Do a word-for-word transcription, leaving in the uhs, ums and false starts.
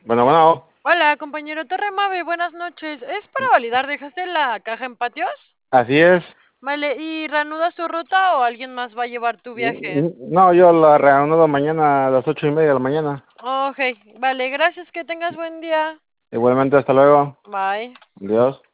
Bueno, bueno, Hola, compañero Torre Mave, buenas noches. ¿Es para validar? ¿Dejaste la caja en patios? así es. Vale, ¿y reanudas tu ruta o alguien más va a llevar tu viaje? No, yo la reanudo mañana a las ocho y media de la mañana. Ok, vale, gracias, que tengas buen día. Igualmente, hasta luego. Bye. Adiós.